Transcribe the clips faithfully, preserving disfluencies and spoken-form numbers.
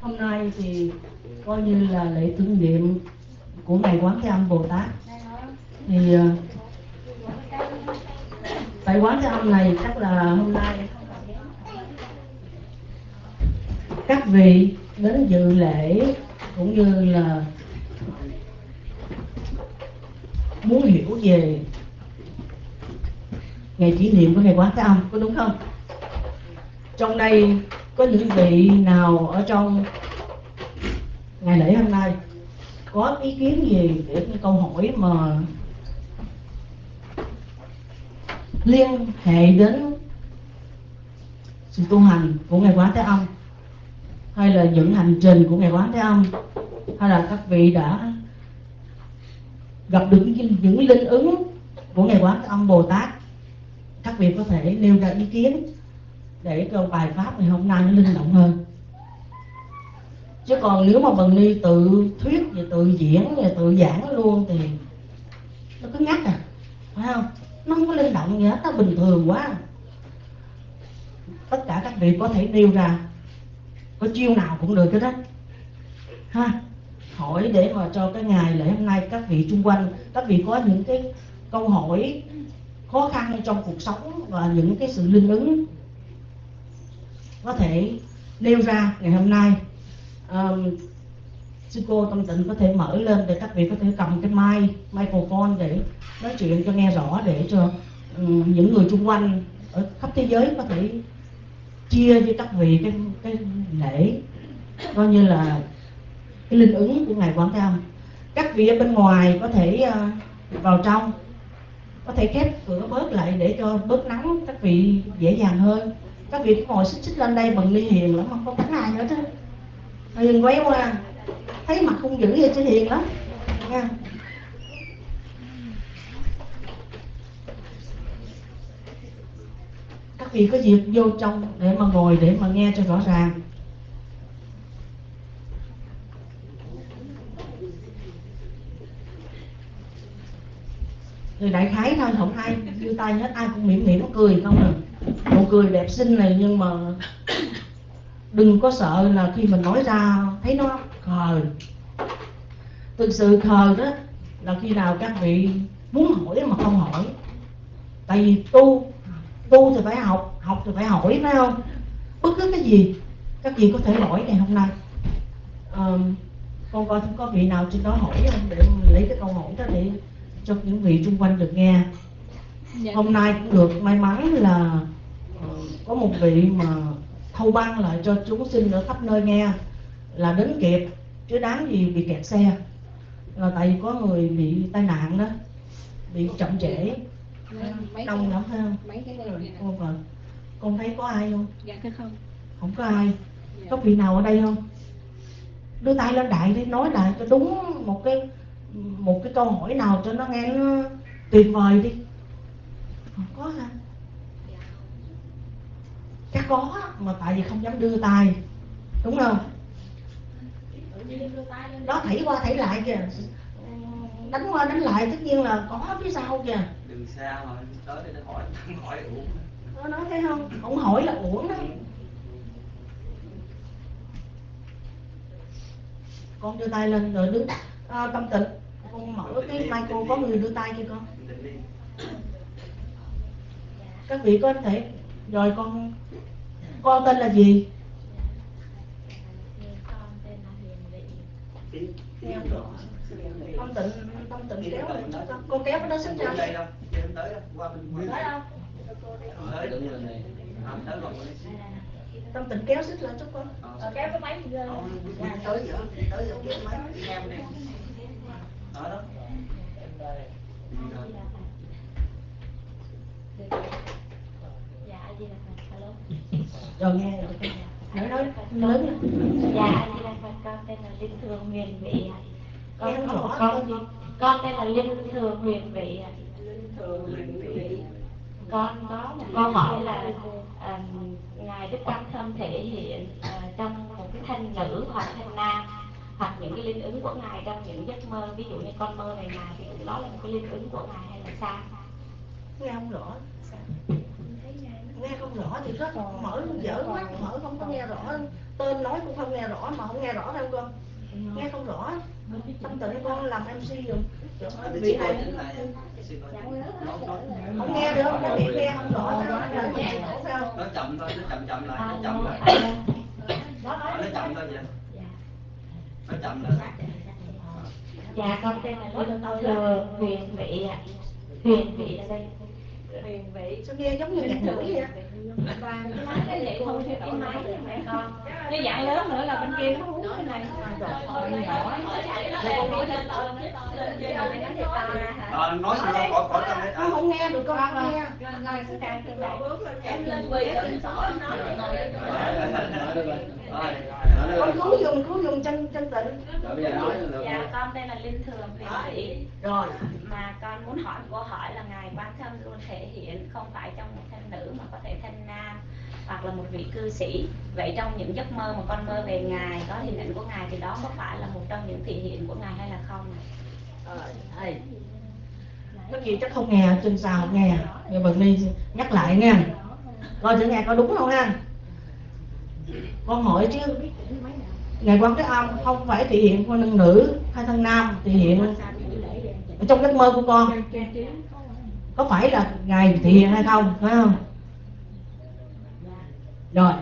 Hôm nay thì coi như là lễ tưởng niệm của ngày Quán Thế Âm Bồ Tát. Thì tại Quán Thế Âm này chắc là hôm nay các vị đến dự lễ cũng như là muốn hiểu về ngày kỷ niệm của ngày Quán Thế Âm, có đúng không? Trong đây có những vị nào ở trong ngày lễ hôm nay có ý kiến gì để những câu hỏi mà liên hệ đến sự tu hành của ngày Quán Thế Âm, hay là những hành trình của ngày Quán Thế Âm, hay là các vị đã gặp được những linh ứng của ngày Quán Thế Âm Bồ Tát? Các vị có thể nêu ra ý kiến để cho bài pháp ngày hôm nay nó linh động hơn. Chứ còn nếu mà Bần Ni tự thuyết và tự diễn và tự giảng luôn thì nó cứ ngắt à, phải không? Nó không có linh động gì hết, nó bình thường quá. Tất cả các vị có thể nêu ra, có chiêu nào cũng được cái đó ha, hỏi để mà cho cái ngày lễ hôm nay các vị chung quanh, các vị có những cái câu hỏi khó khăn trong cuộc sống và những cái sự linh ứng có thể nêu ra ngày hôm nay. Um, sư cô Tâm Tịnh có thể mở lên để các vị có thể cầm cái mic, microphone để nói chuyện cho nghe rõ, để cho um, những người chung quanh ở khắp thế giới có thể chia với các vị cái, cái lễ, coi như là cái linh ứng của ngày Quán Thế Âm. Các vị ở bên ngoài có thể uh, vào trong, có thể khép cửa bớt lại để cho bớt nắng, các vị dễ dàng hơn. Các vị cứ ngồi xích xích lên đây, Bần Ni hiền lắm, không có cắn ai nữa chứ. Hiền quéo qua, thấy mặt không dữ vậy chứ hiền lắm nha. Các vị có việc vô trong để mà ngồi để mà nghe cho rõ ràng. Thì đại khái thôi, không ai đưa tay hết, ai cũng mỉm mỉm cười không à. Nụ cười đẹp xinh này, nhưng mà đừng có sợ là khi mình nói ra thấy nó khờ. Thực sự khờ đó là khi nào các vị muốn hỏi mà không hỏi. Tại vì tu tu thì phải học, học thì phải hỏi, phải không? Bất cứ cái gì các vị có thể hỏi ngày hôm nay. à, Con coi có vị nào trên đó hỏi không, để lấy cái câu hỏi đó để cho những vị xung quanh được nghe. Dạ. Hôm nay cũng được may mắn là uh, có một vị mà thâu băng lại cho chúng sinh ở khắp nơi nghe, là đến kịp, chứ đáng gì bị kẹt xe. Là tại vì có người bị tai nạn đó, bị chậm trễ, đông lắm phải không? Con vợ, con thấy có ai không? Dạ không. Không có ai. Dạ. Có vị nào ở đây không? Đưa tay lên đại để nói lại cho đúng một cái một cái câu hỏi nào cho nó nghe nó tuyệt vời đi. Không có hả? Chắc có, mà tại vì không dám đưa tay, đúng không? Đó, thảy qua thảy lại kìa, đánh qua đánh lại, tất nhiên là có phía sau kìa. Đừng xa mà tới đây hỏi, hỏi uổng. Nó nói thấy không? Không hỏi là uổng đó. Con đưa tay lên rồi đứng. À, Tâm Tịnh, con mở cái micro, có người đưa tay kia con. Các vị có thể. Rồi con con tên là gì? Tâm Tịnh, Tâm Tịnh kéo lên, con kéo cái đó xích ra. Đây đâu, tới đâu, qua bên tới đâu? Tới được như này. Tới rồi. Tâm Tịnh kéo xích lại chút con. Ờ, kéo cái máy lên. À, tới giữa, tới giữa kéo máy em này. Đó đó. Dạ, A Di Đà Phật, hello. Rồi nghe rồi. Nói nói lớn lên. Dạ, A Di Đà Phật, con tên là Linh Thường Huyền Vị. Con có một con gì? Con tên là Linh Thường Huyền Vị. Linh Thường Huyền Vị. Con có một câu hỏi là à, ngài Đức Tăng Thâm thể hiện à, trong một cái thân nữ hoặc thân nam, hoặc những cái linh ứng của ngài trong những giấc mơ, ví dụ như con mơ về ngài thì đó là một cái linh ứng của ngài hay là sao? Nghe không rõ. Nghe không rõ thì rất mở dở quá, mở không có nghe rõ. tên nói cũng không nghe rõ, mà không nghe rõ đâu con, nghe không rõ. Tâm tự con làm em xê rồi vị này không nghe được, cái miệng nghe không rõ đâu, phải không? Nó chậm thôi, nó chậm chậm lại, nó chậm lại, nó chậm thôi vậy, nó chậm lại. Dạ con tên là Linh Thừa Huyền Vị ạ. Huyền Vị là đây. Huyền Vị sao nghe giống như nhạc nữ vậy? Và cái máy cái vậy thôi theo cái máy của mẹ con. Cái dạng lớn nữa là bên kia nó hút cái này. Ờ, nói xong rồi khỏi khỏi trong đấy. Con không nghe được, con không nghe. Em lên quỳ lên sổ nói Con cứ dùng cứ dùng chân chân tịnh. Dạ con tên là Linh Thường Huyền Vị. Rồi. Mà con muốn hỏi câu hỏi là ngài Quan Thân luôn thể hiện không phải trong một thân nữ mà có thể thân nam hoặc là một vị cư sĩ. Vậy trong những giấc mơ mà con mơ về ngài có hình ảnh của ngài thì đó có phải là một trong những thể hiện của ngài hay là không? Ờ, cái gì chắc không nghe, trên sao không nghe. Nhưng mà đi nhắc lại nha, coi thử nghe có đúng không ha. Con hỏi chứ ngài Quan Thế Âm không phải thể hiện của thân nữ hay thân nam, thể hiện ở trong giấc mơ của con, có phải là ngài thể hiện hay không, phải không? Rồi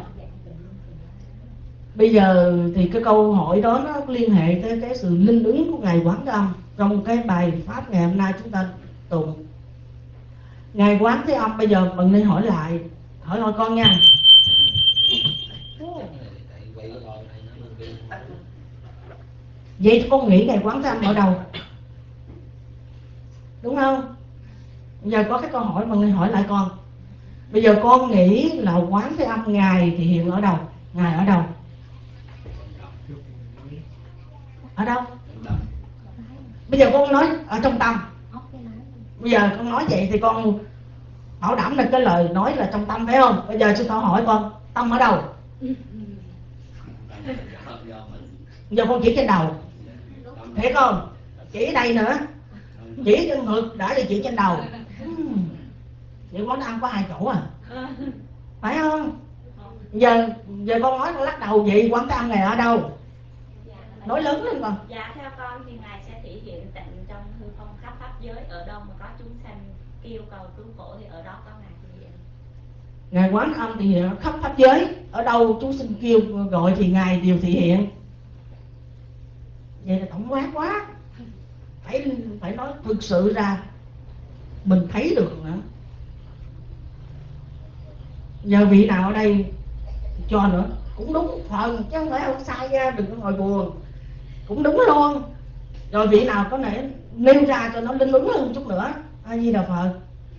bây giờ thì cái câu hỏi đó nó liên hệ tới cái sự linh ứng của ngài Quán Thế Âm trong cái bài pháp ngày hôm nay chúng ta tụng. Ngài Quán Thế Âm bây giờ mình nên hỏi lại, hỏi hỏi con nha. Vậy con nghĩ ngài Quán Thế Âm ở đâu? Đúng không? Bây giờ có cái câu hỏi mà nên hỏi lại con. Bây giờ con nghĩ là Quán Thế Âm ngài thì hiện ở đâu? Ngài ở đâu? Ở đâu? Bây giờ con nói ở trong tâm. Bây giờ con nói vậy thì con bảo đảm là cái lời nói là trong tâm, phải không? Bây giờ sư tao hỏi con, tâm ở đâu? Giờ con chỉ trên đầu, thiệt không? Chỉ ở đây nữa, chỉ trên ngực đã thì chỉ trên đầu. Vậy Quán Thế Âm có hai chỗ à, phải không? Giờ giờ con nói con lắc đầu vậy, Quán Thế Âm này ở đâu? Nói lớn lên con. Dạ theo con thì ngài sẽ thể hiện tận trong hư không khắp pháp giới, ở đâu mà có chúng sanh yêu cầu cứu khổ thì ở đó có ngài thể hiện. Ngài Quán Âm thì khắp pháp giới, ở đâu chúng sinh kêu gọi thì ngài đều thể hiện. Vậy là tổng quát quá, phải phải nói thực sự ra mình thấy được nữa. Giờ vị nào ở đây cho nữa cũng đúng phần, chứ không phải không sai ra, đừng có ngồi buồn, cũng đúng luôn. Rồi vị nào có thể nêu ra cho nó linh ứng hơn chút nữa. A Di Đà Phật.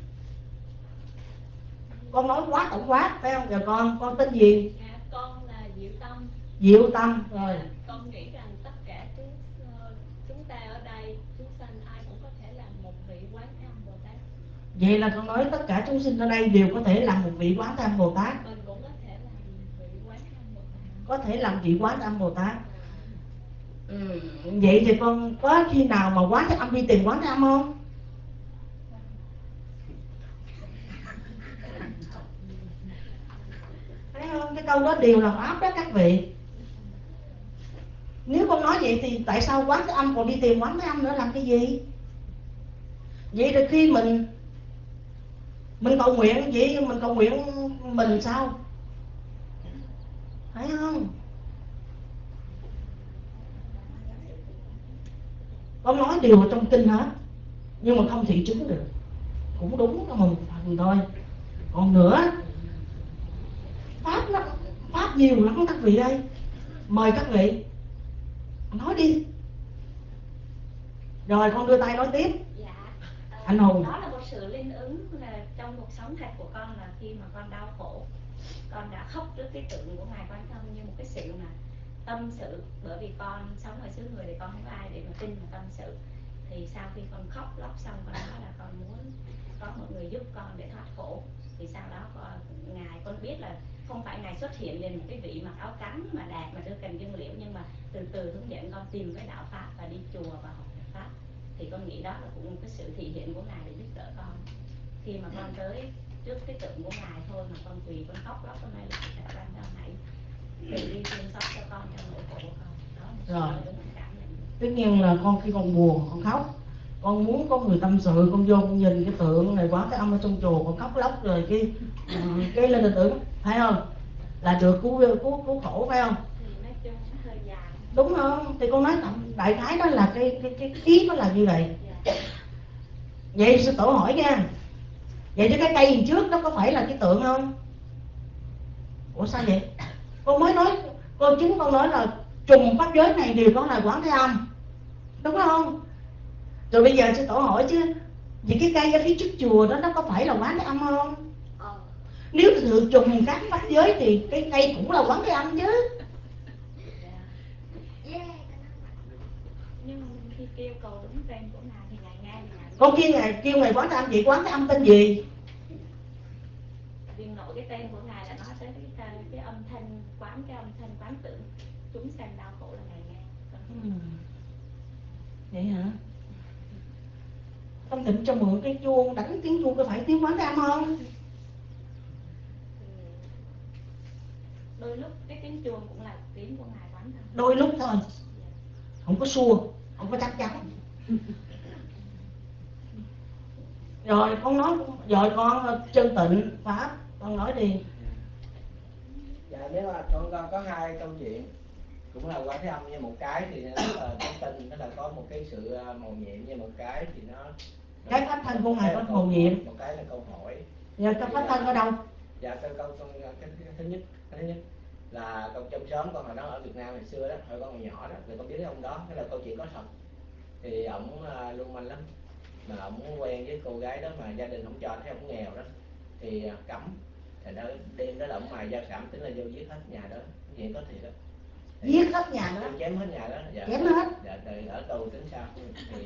Con nói quá tổng quát phải không? Giờ con con tên gì? À, con là Diệu Tâm. Diệu Tâm. Rồi Con nghĩ rằng tất cả chúng chúng ta ở đây, chúng sanh ai cũng có thể là một vị Quán Thế Âm Bồ Tát. Vậy là con nói tất cả chúng sinh ở đây đều có thể làm một vị Quán Thế Âm Bồ Tát. Mình cũng có thể làm vị Quán Thế Âm Bồ Tát. Có thể làm vị Quán Thế Âm Bồ Tát. Ừ. Vậy thì con có khi nào mà Quán Thế Âm đi tìm Quán Thế Âm không? Thấy không? Cái câu đó đều là pháp đó các vị. Nếu con nói vậy thì tại sao Quán Thế Âm còn đi tìm Quán Thế Âm nữa làm cái gì? Vậy thì khi mình mình cầu nguyện vậy, mình cầu nguyện mình sao? Phải không? Con nói đều trong kinh hết, nhưng mà không thị chứng được. Cũng đúng có một phần thôi. Còn nữa, pháp nó pháp nhiều lắm các vị đây. Mời các vị nói đi. Rồi con đưa tay nói tiếp. Dạ. Anh Hùng. Đó là một sự linh ứng là trong cuộc sống thật của con, là khi mà con đau khổ, con đã khóc trước cái tượng của ngài Quan Thế Âm như một cái sự mà tâm sự. Bởi vì con sống ở xứ người thì con không có ai để mà tin mà tâm sự. Thì sau khi con khóc lóc xong, con nói là con muốn có một người giúp con để thoát khổ. Thì sau đó con, ngài con biết là không phải ngài xuất hiện lên một cái vị mặc áo trắng mà đạt mà đưa cành dương liễu, nhưng mà từ từ hướng dẫn con tìm cái đạo pháp và đi chùa và học pháp. Thì con nghĩ đó là cũng một cái sự thể hiện của ngài để giúp đỡ con. Khi mà con tới trước cái tượng của ngài thôi mà con quỳ con khóc lóc, con nói là Quan Thế Âm hãy đi chăm sóc cho con cho nội phụ con đó. Rồi tất nhiên là con khi con buồn con khóc, con muốn có người tâm sự, con vô con nhìn cái tượng này Quán Thế Âm ở trong chùa, con khóc lóc rồi cái cái lên hình tượng, phải không, là được cứu cứu cứu khổ, phải không? Thì nói chung nó hơi dài. Đúng không? Thì con nói đại khái đó là cái cái cái ý nó là như vậy. Dạ. Vậy sư tổ hỏi nha, vậy chứ cái cây trước đó có phải là cái tượng không? Ủa sao vậy? Con mới nói, con chính con nói là trùng pháp giới này đều có là Quán Thế Âm, đúng không? Rồi bây giờ sư tổ hỏi chứ, vì cái cây ở phía trước chùa đó nó có phải là Quán Thế Âm không? Ờ. Nếu sự trùng các pháp giới thì cái cây cũng là Quán Thế Âm chứ. Nhưng mà khi kêu cầu đúng tên của ngài thì ngài nghe thì ngài. Con kia ngài kêu ngài Quán Thế Âm, vậy Quán Thế Âm tên gì? Riêng nội cái tên của ngài là nói tới cái, cái âm thanh quán, cái âm thanh quán tưởng chúng sanh đau khổ là ngài nghe. Ừ. Vậy hả? Con định cho mượn cái chuông, đánh tiếng chuông có phải tiếng Quán Thế Âm không? Đôi lúc cái tiếng chuông cũng là tiếng của ngài quán thân. Đôi lúc thôi, không có xua, không có chắc chắn. Rồi con nói, rồi con chân tịnh pháp, con nói đi. Dạ nếu mà con con có hai câu chuyện cũng là Quán Thế Âm, như một cái thì nó là cái tin, nó là có một cái sự màu nhiệm, như một cái thì nó Cái pháp thân của ngài có màu nhiệm, một cái là câu hỏi. giờ cái pháp thân ở đâu? Dạ câu câu cái, cái, cái thứ nhất, cái thứ nhất là câu trong xóm con hồi đó ở Việt Nam ngày xưa đó, hồi con còn nhỏ đó, người con biết ông đó, cái là câu chuyện có thật. Thì ổng uh, lưu manh lắm, mà ổng quen với cô gái đó mà gia đình không cho, thấy ổng nghèo đó thì uh, cấm. Thì đó, đêm đó là ổng mài dao sạm, tính là vô giết hết nhà đó, chuyện có thiệt đó. Giết hết nhà đó, chém hết nhà đó. Dạ, chém hết. Dạ, rồi ở tù tính sao? Thì,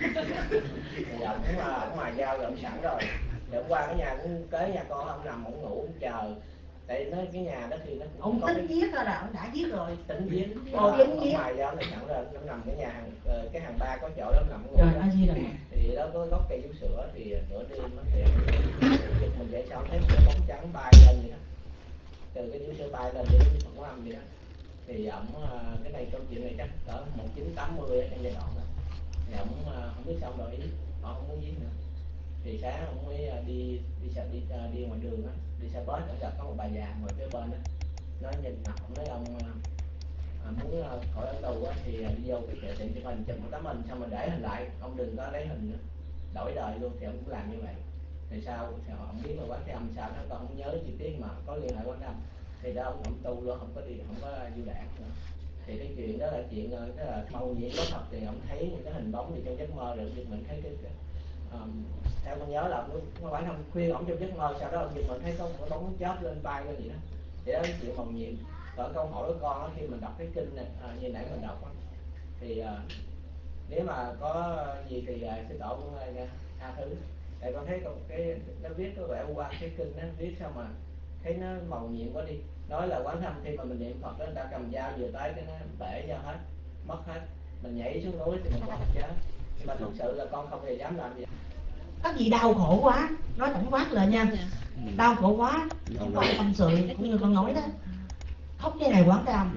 thì ổng ổng mài dao rồi ổng sẵn rồi. Thì ổng qua cái nhà cũng kế nhà con, ông nằm ổng ngủ ổng chờ. Tại nó cái nhà đó thì nó ông tính cái... giết rồi, là ông đã giết rồi. Tính giết. Ồ, tính giết. Mài dao nó sẵn rồi, nó nằm cái nhà hàng, cái hàng ba có chỗ đó nằm ngủ. Trời ơi gì rồi. Thì đó có gốc cây vú sữa thì nửa đêm nó thì mình dậy sao thấy cái bóng trắng bay lên vậy đó. Từ cái vú sữa bay lên đến phòng âm vậy đó. Thì ổng cái này câu chuyện này chắc cỡ một nghìn chín trăm tám mươi ở trong giai đoạn đó. Thì ổng không biết sao ông đổi ý, họ không muốn giết nữa. Thì sáng ổng mới đi đi đi đi, đi ngoài đường á, đi xe bus, ở có một bà già ngồi kế bên á, nói nhìn mặt ổng nói ông à, muốn khỏi ở tù á thì đi vô cái chợ tiệm chụp hình, chụp một tấm hình xong rồi để hình lại, ông đừng có lấy hình nữa, đổi đời luôn. Thì ông cũng làm như vậy. Thì sao thì ông biết là Quán Thế Âm sao đó, con không nhớ chi tiết mà có liên hệ Quán Thế Âm. Thì đó ông tu luôn, không có đi, không có du đảng nữa. Thì cái chuyện đó là chuyện đó là mâu nhiễm có thật. Thì ông thấy những cái hình bóng gì trong giấc mơ rồi giật mình thấy cái, cái um, theo con nhớ là ông Quán Thế Âm khuyên ông trong giấc mơ, sau đó ông giật mình thấy có một cái bóng chớp lên bay lên gì đó. Thì đó là chuyện mâu nhiễm. Còn câu hỏi của con đó, khi mình đọc cái kinh này à, như nãy mình đọc đó, thì à, nếu mà có gì thì à, sư tổ cũng uh, tha thứ. Tại con thấy còn cái nó viết có vẻ qua cái kinh nó viết sao mà thấy nó màu nhiệm quá đi. Nói là Quán Thế Âm khi mà mình niệm Phật đó, người ta cầm dao vừa tới cái nó bể ra hết, mất hết. Mình nhảy xuống núi thì mình còn chết. Nhưng mà thực sự là con không hề dám làm gì. Có gì đau khổ quá, nói tổng quát lại nha. Đau khổ quá, không có tâm sự cũng như con nói đó. Khóc cái này Quán Thế Âm.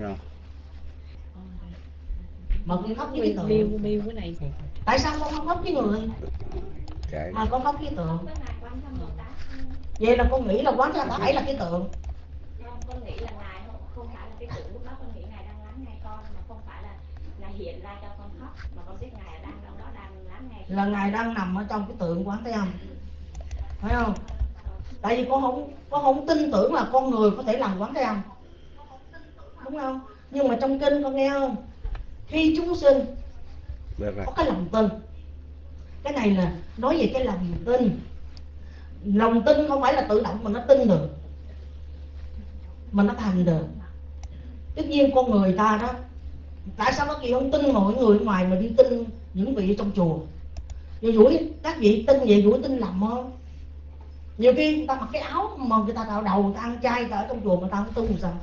Mà con khóc với cái tượng. Biêu cái này. Tại sao con không khóc với người? Kệ. Mà con khóc với tượng. Vậy là con nghĩ là Quán Thế Âm phải là cái tượng. Không, con nghĩ là ngài không, không phải là cái tượng. Lúc đó con nghĩ ngài đang lắng nghe con, mà không phải là ngài hiện ra cho con khóc, mà con biết ngài đang đâu đó đang lắng nghe. Là ngài đang nằm ở trong cái tượng Quán Thế Âm, phải không? Tại vì con không con không tin tưởng là con người có thể làm Quán Thế Âm, đúng không? Nhưng mà trong kinh con nghe không, khi chúng sinh có cái lòng tin, cái này là nói về cái lòng tin. Lòng tin không phải là tự động mà nó tin được, mà nó thành được. Tất nhiên con người ta đó, tại sao các vị không tin mọi người ngoài mà đi tin những vị ở trong chùa? Vì Vũ các vị tin vậy Vũ tin lầm không? Nhiều khi người ta mặc cái áo mà người ta đào đầu, người ta ăn chay, người ta ở trong chùa người ta không tu làm sao?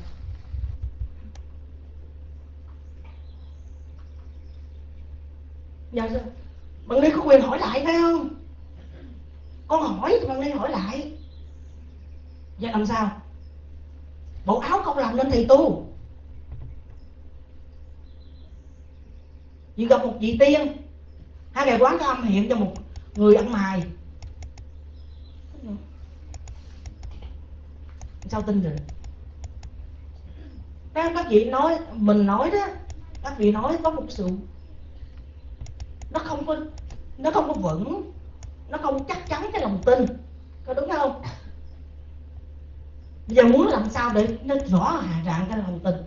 Dạ, bạn đi có quyền hỏi lại phải không? Con hỏi thì bạn đi hỏi lại. Vậy làm sao? Bộ áo không làm nên thì tu. Chị gặp một vị tiên, hai ngày quán có âm hiện cho một người ăn mày, sao tin được? Các vị nói, mình nói đó, các vị nói có một sự nó không có nó không có vững, nó không chắc chắn cái lòng tin, có đúng không? Bây giờ muốn làm sao để nó rõ ràng cái lòng tin?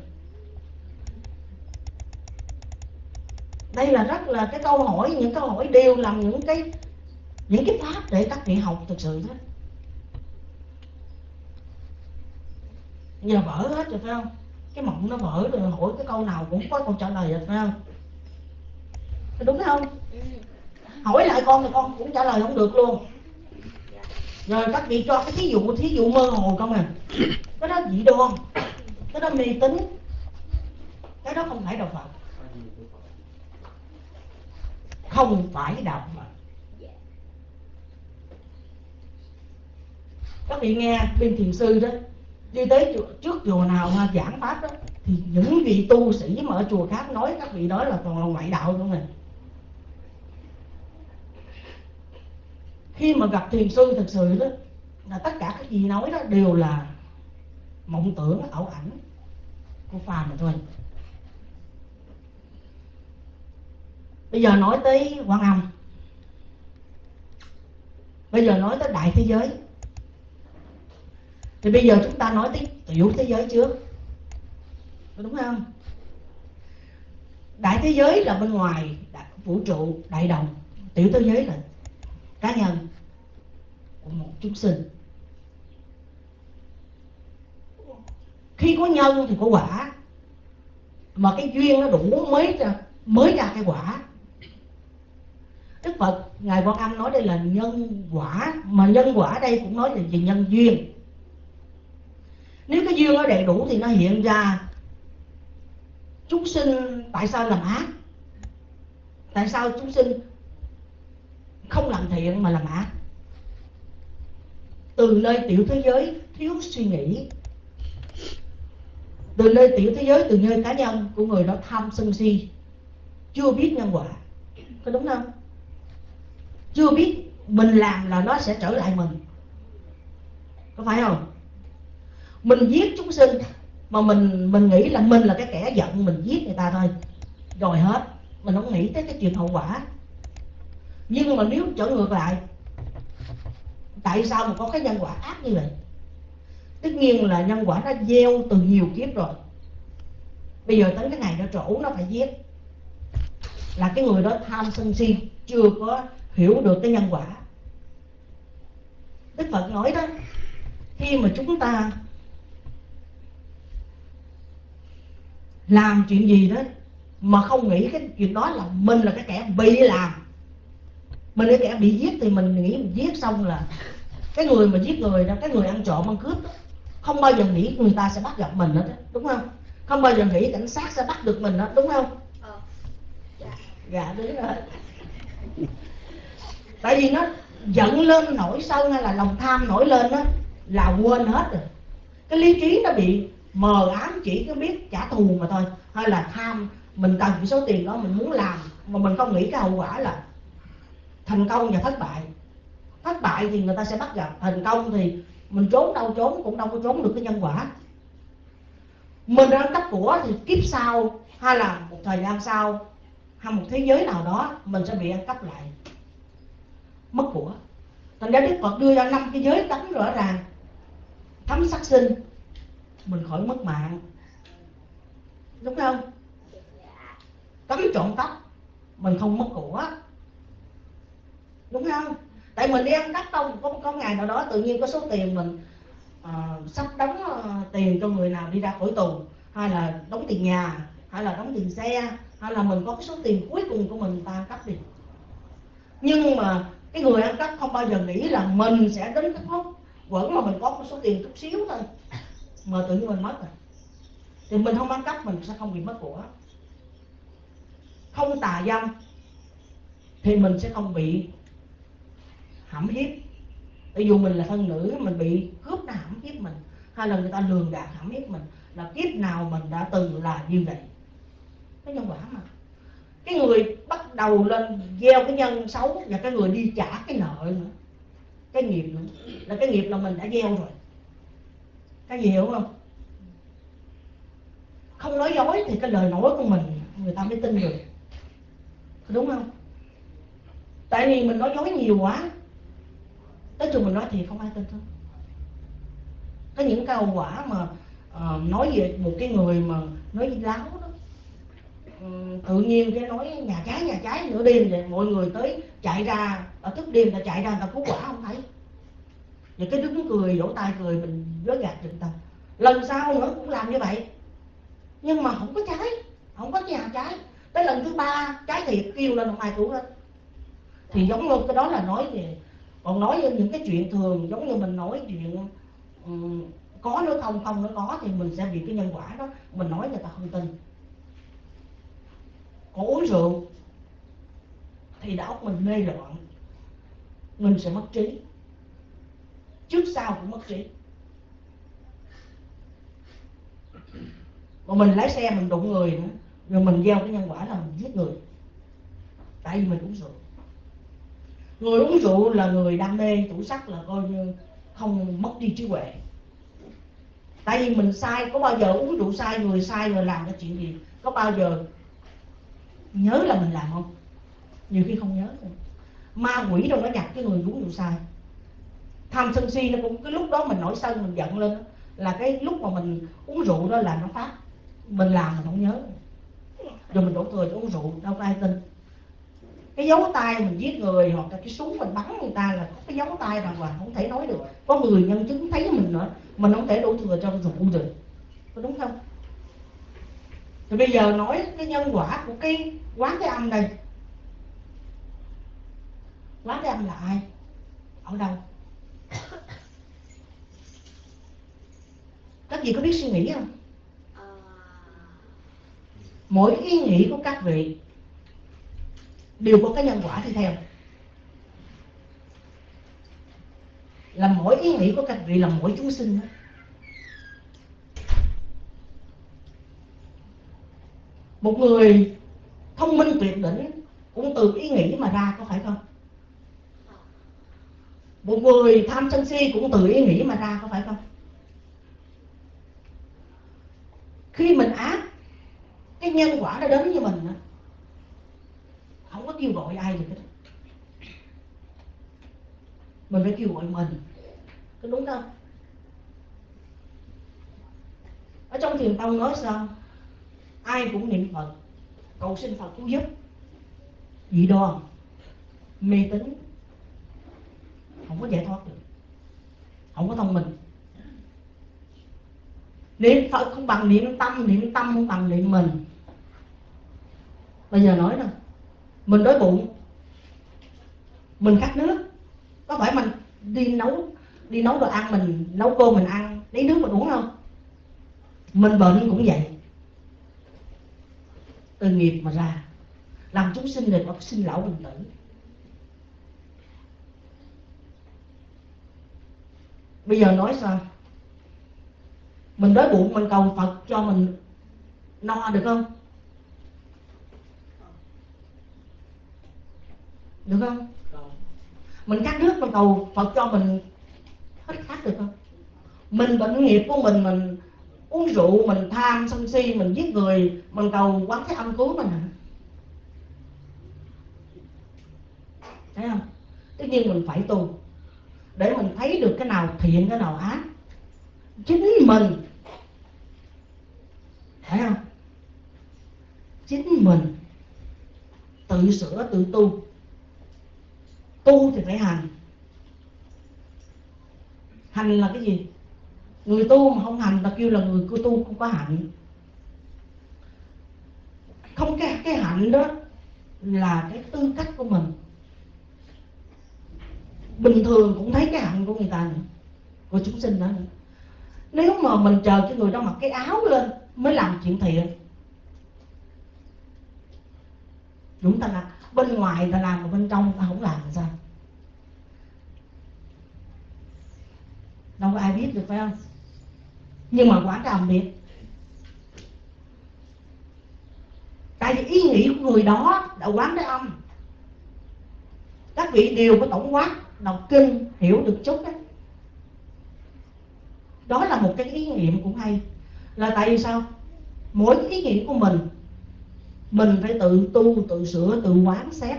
Đây là rất là cái câu hỏi, những câu hỏi đều làm những cái những cái pháp để các vị học thực sự đó. Giờ vỡ hết rồi phải không? Cái mộng nó vỡ rồi, hỏi cái câu nào cũng có câu trả lời rồi phải không? Đúng không? Hỏi lại con thì con cũng trả lời không được luôn. Rồi các vị cho cái thí dụ, thí dụ mơ hồ không à. Cái đó dị đoan, cái đó mê tín, cái đó không phải đạo Phật. Không phải đạo Phật. Các vị nghe bên thiền sư đó, đi tới trước chùa nào mà giảng pháp đó, thì những vị tu sĩ mà ở chùa khác nói các vị đó là toàn là ngoại đạo không nè. Khi mà gặp thiền sư thực sự đó, là tất cả các vị nói đó đều là mộng tưởng, ảo ảnh của phàm mà thôi. Bây giờ nói tới Quan Âm, bây giờ nói tới đại thế giới, thì bây giờ chúng ta nói tới tiểu thế giới trước, đúng không? Đại thế giới là bên ngoài đại, vũ trụ, đại đồng. Tiểu thế giới là cá nhân của một chúng sinh. Khi có nhân thì có quả, mà cái duyên nó đủ mới ra, mới ra cái quả. Đức Phật Ngài Quan Âm nói đây là nhân quả, mà nhân quả đây cũng nói là về nhân duyên. Nếu cái duyên nó đầy đủ thì nó hiện ra chúng sinh tại sao làm ác, tại sao chúng sinh không làm thiện mà làm ác. Từ nơi tiểu thế giới thiếu suy nghĩ, từ nơi tiểu thế giới, từ nơi cá nhân của người đó tham sân si, chưa biết nhân quả, có đúng không? Chưa biết mình làm là nó sẽ trở lại mình, có phải không? Mình giết chúng sinh mà mình mình nghĩ là mình là cái kẻ giận, mình giết người ta thôi, rồi hết, mình không nghĩ tới cái chuyện hậu quả. Nhưng mà nếu trở ngược lại, tại sao mà có cái nhân quả ác như vậy? Tất nhiên là nhân quả nó gieo từ nhiều kiếp rồi. Bây giờ tới cái ngày nó trổ, nó phải giết. Là cái người đó tham sân si, chưa có hiểu được cái nhân quả. Đức Phật nói đó, khi mà chúng ta làm chuyện gì đó mà không nghĩ cái chuyện đó là mình là cái kẻ bị làm, mình là kẻ bị giết, thì mình nghĩ mình giết xong là cái người mà giết người đó, cái người ăn trộm ăn cướp đó, không bao giờ nghĩ người ta sẽ bắt gặp mình hết đó, đúng không? Không bao giờ nghĩ cảnh sát sẽ bắt được mình đó, đúng không? Ờ. Dạ đúng rồi. Tại vì nó giận lên nổi sân hay là lòng tham nổi lên đó là quên hết rồi. Cái lý trí nó bị mờ ám, chỉ có biết trả thù mà thôi. Hay là tham, mình cần cái số tiền đó mình muốn làm, mà mình không nghĩ cái hậu quả là thành công và thất bại. Thất bại thì người ta sẽ bắt gặp, thành công thì mình trốn đâu trốn cũng đâu có trốn được cái nhân quả. Mình ăn cắp của thì kiếp sau hay là một thời gian sau hay một thế giới nào đó mình sẽ bị ăn cắp lại, mất của. Thành ra Đức Phật đưa ra năm cái giới cấm rõ ràng: thấm sát sinh, mình khỏi mất mạng, đúng không? Cấm trộm cắp, mình không mất của, đúng không? Tại mình đi ăn cắp đâu có, có ngày nào đó tự nhiên có số tiền mình uh, sắp đóng uh, tiền cho người nào đi ra khỏi tù, hay là đóng tiền nhà, hay là đóng tiền xe, hay là mình có cái số tiền cuối cùng của mình ta ăn cắp đi. Nhưng mà cái người ăn cắp không bao giờ nghĩ là mình sẽ đến cái phút vẫn mà mình có một số tiền chút xíu thôi mà tự nhiên mình mất rồi. Thì mình không ăn cắp mình sẽ không bị mất của. Không tà dâm thì mình sẽ không bị hãm hiếp. Ví dụ mình là thân nữ, mình bị cướp nó hãm hiếp mình, hay là người ta lường gạt hãm hiếp mình, là kiếp nào mình đã từng là như vậy. Cái nhân quả mà. Cái người bắt đầu lên gieo cái nhân xấu và cái người đi trả cái nợ nữa, cái nghiệp nữa, là cái nghiệp là mình đã gieo rồi. Cái gì hiểu không? Không nói dối thì cái lời nói của mình người ta mới tin được, đúng không? Tại vì mình nói dối nhiều quá, tới chừng mình nói thì không ai tin thôi. Có những cái hậu quả mà uh, nói về một cái người mà nói láo đó, um, tự nhiên cái nói nhà trái nhà trái nửa đêm vậy, mọi người tới chạy ra ở thức đêm, ta chạy ra người ta cứu quả không thấy, và cái đứng cười vỗ tay cười, mình dối gạt người ta. Lần sau nữa cũng làm như vậy, nhưng mà không có trái, không có nhà trái. Tới lần thứ ba trái thiệt kêu lên không ai cứu hết. Thì giống như cái đó là nói về, còn nói về những cái chuyện thường, giống như mình nói chuyện um, có nữa không, không nữa có, thì mình sẽ bị cái nhân quả đó, mình nói người ta không tin. Còn uống rượu thì đầu óc mình mê loạn, mình sẽ mất trí, trước sau cũng mất trí. Mà mình lái xe mình đụng người nữa, rồi mình gieo cái nhân quả là mình giết người, tại vì mình uống rượu. Người uống rượu là người đam mê tủ sắc, là coi như không mất đi trí huệ. Tại vì mình sai, có bao giờ uống rượu sai, người sai rồi làm cái chuyện gì, có bao giờ nhớ là mình làm không? Nhiều khi không nhớ nữa. Ma quỷ đâu nó nhập cái người uống rượu sai. Tham sân si nó cũng cái lúc đó mình nổi sân, mình giận lên đó, là cái lúc mà mình uống rượu đó là nó phát, mình làm mình không nhớ, rồi mình đổ thừa cho uống rượu, đâu có ai tin. Cái dấu tay mình giết người, hoặc là cái súng mình bắn người ta là có cái dấu tay đàng hoàng, không thể nói được. Có người nhân chứng thấy mình nữa, mình không thể đổ thừa cho rượu được, có đúng không? Thì bây giờ nói cái nhân quả của cái quán cái âm đây. Quán cái âm là ai? Ở đâu? Các vị có biết suy nghĩ không? Mỗi ý nghĩ của các vị đều có cái nhân quả đi theo. Là mỗi ý nghĩ của các vị là mỗi chúng sinh đó. Một người thông minh tuyệt đỉnh cũng từ ý nghĩ mà ra, có phải không? Một người tham sân si cũng từ ý nghĩ mà ra, có phải không? Khi mình ác, cái nhân quả nó đến với mình đó, không có kêu gọi ai được hết. Mình phải kêu gọi mình, có đúng không? Ở trong Thiền Tông nói sao? Ai cũng niệm Phật, cầu xin Phật cứu giúp. Dị đoan, mê tín, không có giải thoát được, không có thông minh. Niệm Phật không bằng niệm tâm, niệm tâm không bằng niệm mình. Bây giờ nói nè, mình đói bụng, mình khát nước, có phải mình đi nấu đi nấu đồ ăn, mình nấu cơm mình ăn, lấy nước mình uống không? Mình bệnh cũng vậy, từ nghiệp mà ra. Làm chúng sinh này có sinh lão bệnh tử. Bây giờ nói sao? Mình đói bụng, mình cầu Phật cho mình no được không? Được không? Mình khát nước, mình cầu Phật cho mình hết khát được không? Mình bệnh nghiệp của mình, mình uống rượu, mình tham sân si, mình giết người, mình cầu Quán Thế Âm cứu mình hả? Thấy không? Tất nhiên mình phải tu để mình thấy được cái nào thiện, cái nào ác. Chính mình, thấy không? Chính mình tự sửa, tự tu. Tu thì phải hành. Hành là cái gì? Người tu mà không hành là kêu là người cứ tu không có hạnh. Không, cái, cái hạnh đó là cái tư cách của mình. Bình thường cũng thấy cái hạnh của người ta nữa, của chúng sinh đó nữa. Nếu mà mình chờ cái người đó mặc cái áo lên mới làm chuyện thiện, chúng ta là bên ngoài ta làm mà bên trong ta không làm thì sao? Đâu có ai biết được, phải không? Nhưng mà Quán Thế Âm biết. Tại vì ý nghĩ của người đó đã quán thế âm. Các vị đều có tổng quát đọc kinh hiểu được chút đó. Đó là một cái ý nghiệm cũng hay. Là tại vì sao? Mỗi cái ý nghĩ của mình mình phải tự tu, tự sửa, tự quán xét,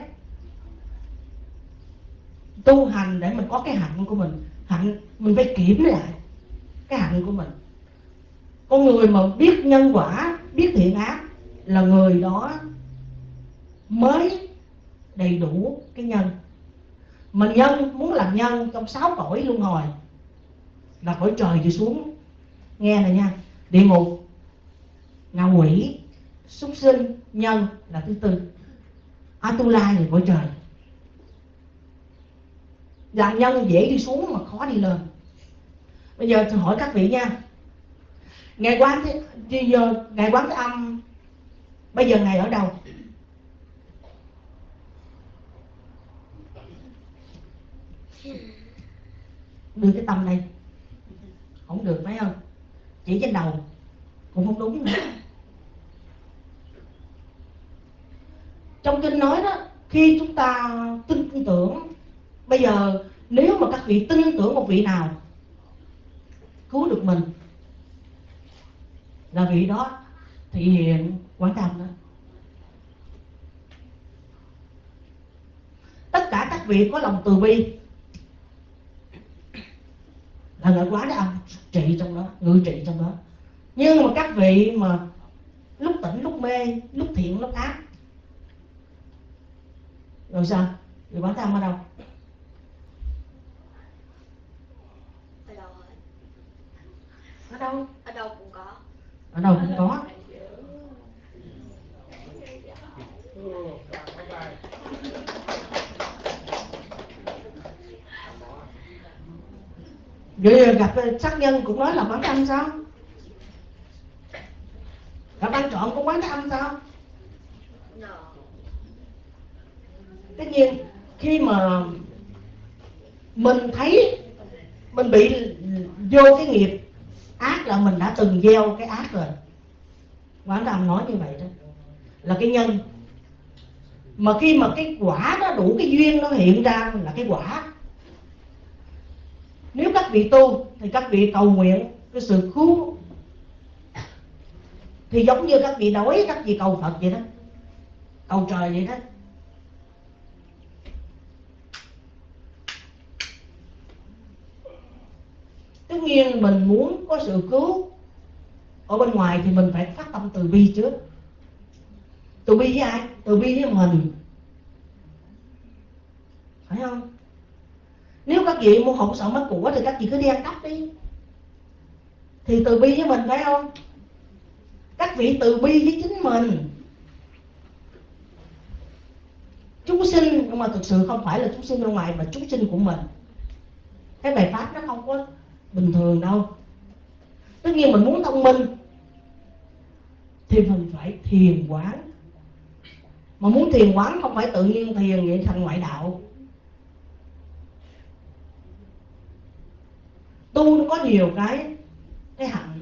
tu hành để mình có cái hạnh của mình. Hạnh mình phải kiểm lại cái hạnh của mình. Con người mà biết nhân quả, biết thiện ác là người đó mới đầy đủ cái nhân. Mà nhân, muốn làm nhân trong sáu cõi luân hồi là cõi trời đi xuống. Nghe này nha, địa ngục, ngạ quỷ, súc sinh, nhân là thứ tư, Atula là cõi trời. Làm nhân dễ đi xuống mà khó đi lên. Bây giờ tôi hỏi các vị nha, Ngài Quán Thế, giờ Ngài Quán Thế Âm bây giờ Ngài ở đâu? Đưa cái tâm đây. Không được phải không? Chỉ trên đầu cũng không đúng nữa. Trong kinh nói đó, khi chúng ta tin tưởng, bây giờ nếu mà các vị tin tưởng một vị nào cứu được mình là vị đó thị hiện Quán Thế Âm đó. Tất cả các vị có lòng từ bi là Ngài Quán Thế Âm trị trong đó, ngự trị trong đó. Nhưng mà các vị mà lúc tỉnh lúc mê, lúc thiện lúc ác, rồi sao? Ngài Quán Thế Âm ở đâu? Ở đâu hết? Ở đâu? Ở đâu cũng có. Ở đâu cũng có. Vậy gặp sát nhân cũng nói là Quán Thế Âm sao? Gặp ăn trộm cũng Quán Thế Âm sao? No. Tất nhiên khi mà mình thấy mình bị vô cái nghiệp ác là mình đã từng gieo cái ác rồi. Quán Thế Âm nói như vậy đó, là cái nhân. Mà khi mà cái quả nó đủ cái duyên nó hiện ra là cái quả. Nếu các vị tu thì các vị cầu nguyện cái sự cứu, thì giống như các vị đói các vị cầu Phật vậy đó, cầu trời vậy đó. Tất nhiên mình muốn có sự cứu ở bên ngoài thì mình phải phát tâm từ bi trước. Từ bi với ai? Từ bi với mình, phải không? Nếu các vị mua không sợ mất của thì các vị cứ đi ăn cắp đi, thì từ bi với mình, phải không? Các vị từ bi với chính mình. Chúng sinh, nhưng mà thực sự không phải là chúng sinh bên ngoài, mà chúng sinh của mình. Cái bài pháp nó không có bình thường đâu. Tất nhiên mình muốn thông minh thì mình phải thiền quán. Mà muốn thiền quán không phải tự nhiên thiền vậy thành ngoại đạo. Tu nó có nhiều cái cái hạnh.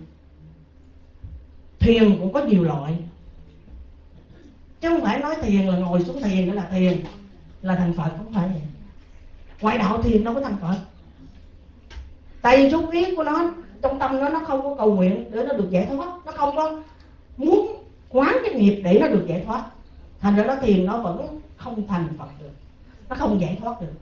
Thiền cũng có nhiều loại, chứ không phải nói thiền là ngồi xuống thiền là thiền là thành Phật, không phải vậy. Ngoại đạo thiền đâu có thành Phật. Tại vì chú ý của nó trong tâm nó nó không có cầu nguyện để nó được giải thoát, nó không có muốn quán cái nghiệp để nó được giải thoát. Thành ra nó thiền nó vẫn không thành Phật được, nó không giải thoát được.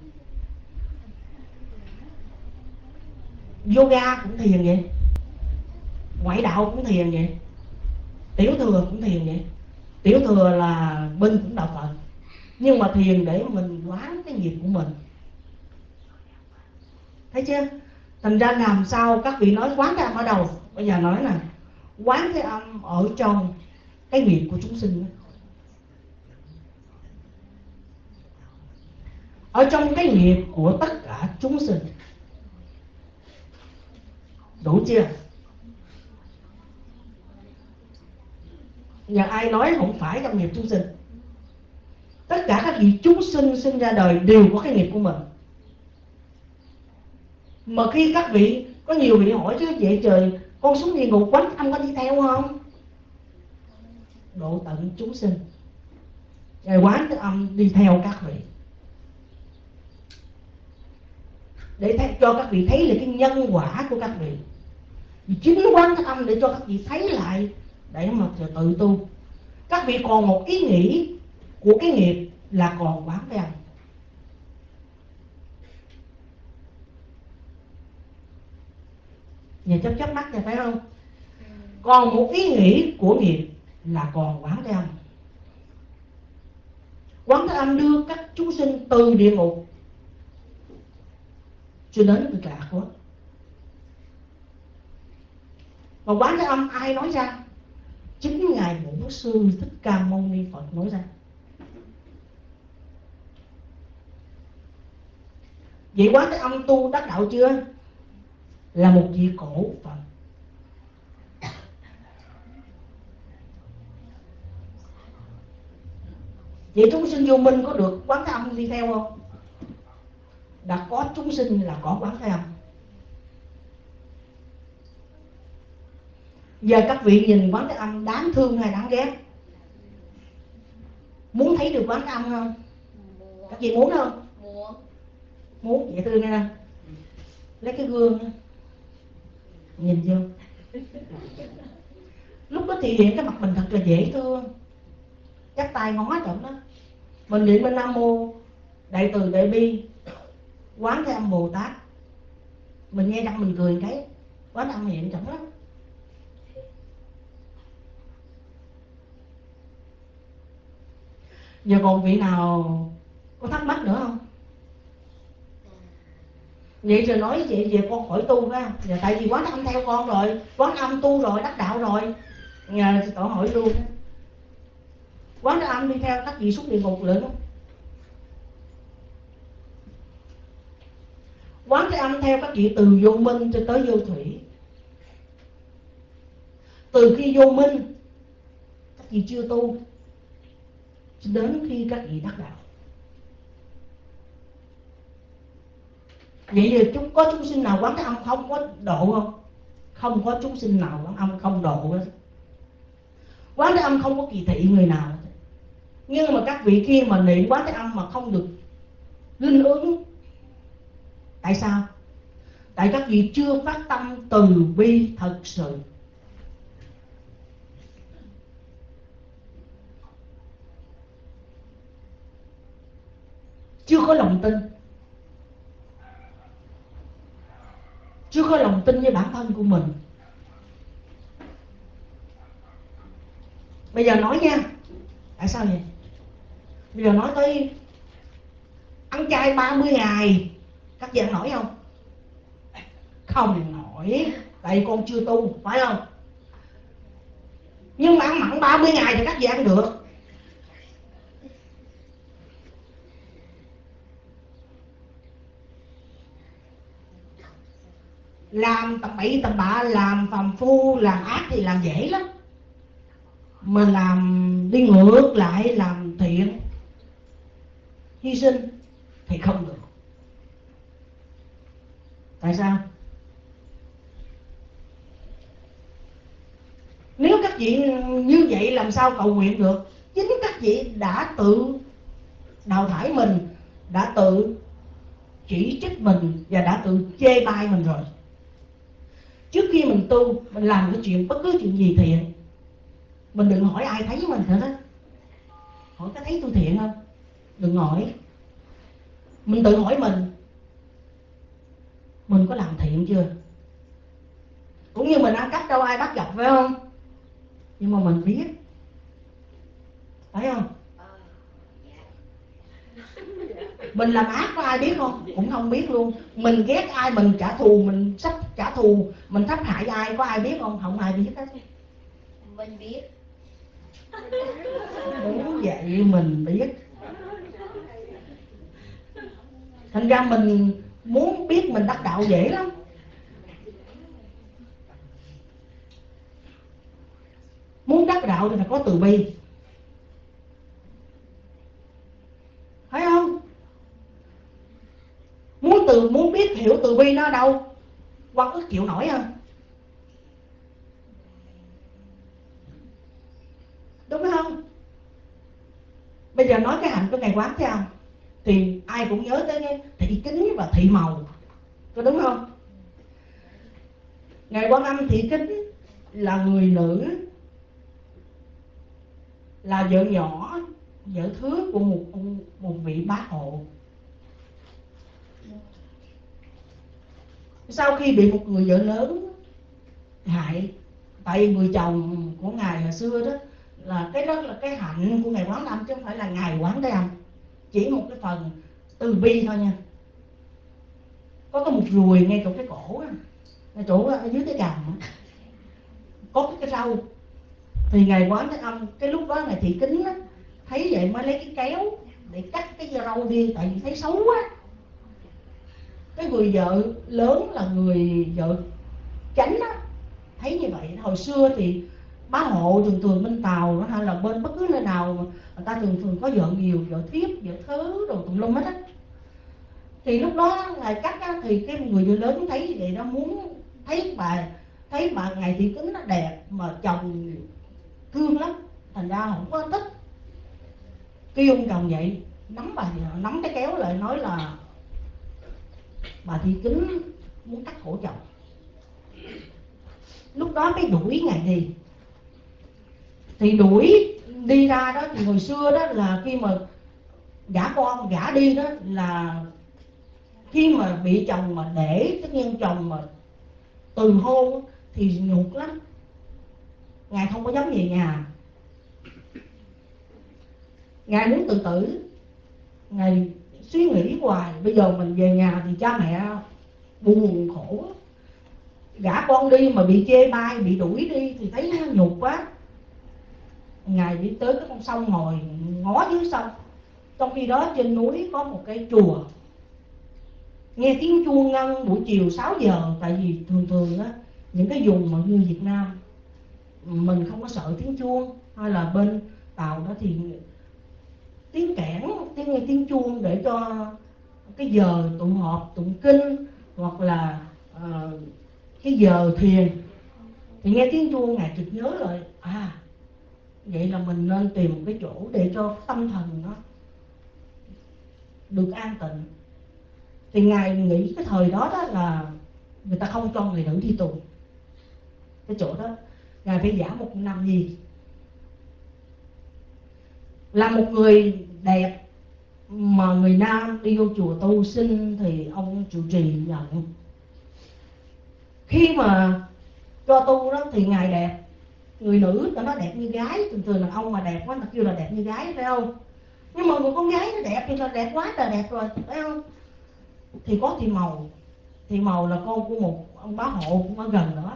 Yoga cũng thiền vậy, ngoại đạo cũng thiền vậy, tiểu thừa cũng thiền vậy. Tiểu thừa là bên cũng đạo Phật, nhưng mà thiền để mình quán cái nghiệp của mình. Thấy chưa? Thành ra làm sao các vị nói Quán Thế Âm ở đâu? Bây giờ nói nè, Quán Thế Âm ở trong cái nghiệp của chúng sinh, ở trong cái nghiệp của tất cả chúng sinh. Đủ chưa? Giờ ai nói không phải trong nghiệp chúng sinh? Tất cả các vị chúng sinh sinh ra đời đều có cái nghiệp của mình. Mà khi các vị, có nhiều vị hỏi chứ vậy trời, con xuống địa ngục Quán Âm có đi theo không? Độ tận chúng sinh. Ngài Quán Thế Âm đi theo các vị để th- cho các vị thấy là cái nhân quả của các vị. Vì chính Quán Thế Âm để cho các vị thấy lại để mà tự tu. Các vị còn một ý nghĩ của cái nghiệp là còn Quán Thế Âm. Nhìn chớp chớp mắt này phải không? Còn một ý nghĩ của nghiệp là còn Quán Thế Âm. Quán Thế Âm đưa các chúng sinh từ địa ngục cho đến cực lạc của. Và Quán Thế Âm ai nói ra? Chính Ngài Bổn Sư Thích Ca Mâu Ni Phật nói ra. Vậy Quán Thế Âm tu đắc đạo chưa? Là một vị cổ Phật. Vậy chúng sinh vô minh có được Quán Thế Âm đi theo không? Đã có chúng sinh là có Quán Thế Âm. Giờ các vị nhìn Quán Thế Âm đáng thương hay đáng ghét? Muốn thấy được Quán Thế Âm không? Các vị muốn không? Muốn. Muốn, vậy thương nghe. Lấy cái gương nhìn vô. Lúc đó thì hiện cái mặt mình thật là dễ thương, chắc tay ngó chậm đó. Mình niệm bên Nam Mô Đại Từ Đại Bi Quán Thế Âm Bồ Tát, mình nghe răng mình cười cái Quán Thế Âm hiện chậm lắm. Giờ còn vị nào có thắc mắc nữa không? Vậy rồi nói vậy về con khỏi tu phải không? Giờ tại vì Quán Thế Âm theo con rồi, Quán Thế Âm tu rồi, đắc đạo rồi, nhờ cậu hỏi luôn. Quán Thế Âm đi theo các vị xuống địa ngục nữa. Quán Thế Âm theo các vị từ vô minh cho tới vô thủy. Từ khi vô minh các vị chưa tu cho đến khi các vị đắc đạo. Vậy thì chúng có chúng sinh nào Quán Thế Âm không có độ không? Không có chúng sinh nào Quán Thế Âm không độ hết. Quán Thế Âm không có kỳ thị người nào. Nhưng mà các vị khi mà niệm Quán Thế Âm mà không được linh ứng. Tại sao? Tại các vị chưa phát tâm từ bi thật sự. Chưa có lòng tin. Chưa có lòng tin với bản thân của mình. Bây giờ nói nha. Tại sao vậy? Bây giờ nói tới ăn chay ba mươi ngày, các vị ăn nổi không? Không nổi. Tại vì con chưa tu, phải không? Nhưng mà ăn mặn ba mươi ngày thì các vị ăn được. Làm tầm bậy tầm bạ, làm phàm phu, làm ác thì làm dễ lắm. Mà làm đi ngược lại, làm thiện, hy sinh thì không được. Tại sao? Nếu các vị như vậy làm sao cầu nguyện được? Chính các vị đã tự đào thải mình, đã tự chỉ trích mình và đã tự chê bai mình rồi. Trước khi mình tu, mình làm cái chuyện bất cứ chuyện gì thiện, mình đừng hỏi ai thấy mình hết á. Hỏi có thấy tôi thiện không? Đừng hỏi. Mình tự hỏi mình, mình có làm thiện chưa? Cũng như mình ăn cắp đâu ai bắt gặp phải không? Nhưng mà mình biết, phải không? Mình làm ác có ai biết không? Cũng không biết luôn. Mình ghét ai, mình trả thù, mình sắp trả thù, mình sắp hại ai có ai biết không? Không ai biết hết. Mình biết. Đúng vậy, mình biết. Thành ra mình muốn biết mình đắc đạo dễ lắm. Muốn đắc đạo thì phải có từ bi, phải không? Muốn từ muốn biết hiểu từ bi nó ở đâu? Quăng ức chịu nổi không? Đúng không? Bây giờ nói cái hạnh của Ngài Quán thấy không? Thì ai cũng nhớ tới cái thị kính và thị màu, có đúng không? Ngài Quan Âm thị kính là người nữ, là vợ nhỏ, vợ thứ của một một vị bá hộ. Sau khi bị một người vợ lớn hại, tại vì người chồng của ngài hồi xưa đó là cái đó là cái hạnh của Ngài Quán Âm chứ không phải là Ngài Quán Thế Âm, chỉ một cái phần từ bi thôi nha. Có cái một ruồi ngay chỗ cái cổ á, ngay chỗ ở dưới cái cằm á, có cái, cái râu. Thì Ngài Quán Thế Âm cái lúc đó Ngài thị kính á, thấy vậy mới lấy cái kéo để cắt cái râu đi, tại vì thấy xấu quá. Cái người vợ lớn là người vợ chánh á, thấy như vậy. Hồi xưa thì bá hộ thường thường bên Tàu hay là bên bất cứ nơi nào người ta thường thường có vợ nhiều, vợ thiếp, vợ thứ đồ tùm lum hết á. Thì lúc đó ngài cắt á, thì cái người vợ lớn thấy như vậy đó, muốn thấy bà thấy bà ngài thị kính nó đẹp mà chồng thương lắm, thành ra không có thích. Kêu ông chồng vậy, nắm bà nắm cái kéo lại nói là bà thị kính muốn cắt cổ chồng. Lúc đó mới đuổi ngài đi. Thì đuổi đi ra đó thì hồi xưa đó là khi mà gả con gả đi đó là khi mà bị chồng mà để tất nhiên chồng mà từ hôn thì nhục lắm. Ngài không có dám về nhà, ngài muốn tự tử. Ngài suy nghĩ hoài, bây giờ mình về nhà thì cha mẹ buồn khổ, gả con đi mà bị chê bai, bị đuổi đi thì thấy nhục quá. Ngài đi tới cái con sông ngồi ngó dưới sông. Trong khi đó trên núi có một cái chùa, nghe tiếng chuông ngân buổi chiều sáu giờ. Tại vì thường thường á, những cái vùng mà như Việt Nam mình không có sợ tiếng chuông, hay là bên Tàu đó thì tiếng kẽn, tiếng nghe tiếng chuông để cho cái giờ tụng họp tụng kinh, hoặc là uh, cái giờ thiền. Thì nghe tiếng chuông ngài chợt nhớ lại, à vậy là mình nên tìm một cái chỗ để cho tâm thần nó được an tịnh. Thì ngài nghĩ cái thời đó, đó là người ta không cho người nữ đi tù. Cái chỗ đó ngài phải giả một năm gì, là một người đẹp mà người nam đi vô chùa tu sinh thì ông trụ trì nhận. Khi mà cho tu đó thì ngài đẹp, người nữ ta nói đẹp như gái, thường thường là ông mà đẹp quá ta kêu là đẹp như gái, phải không? Nhưng mà người con gái nó đẹp thì là đẹp quá trời đẹp rồi, phải không? Thì có Thị Màu. Thị Màu là con của một ông bá hộ cũng ở gần đó.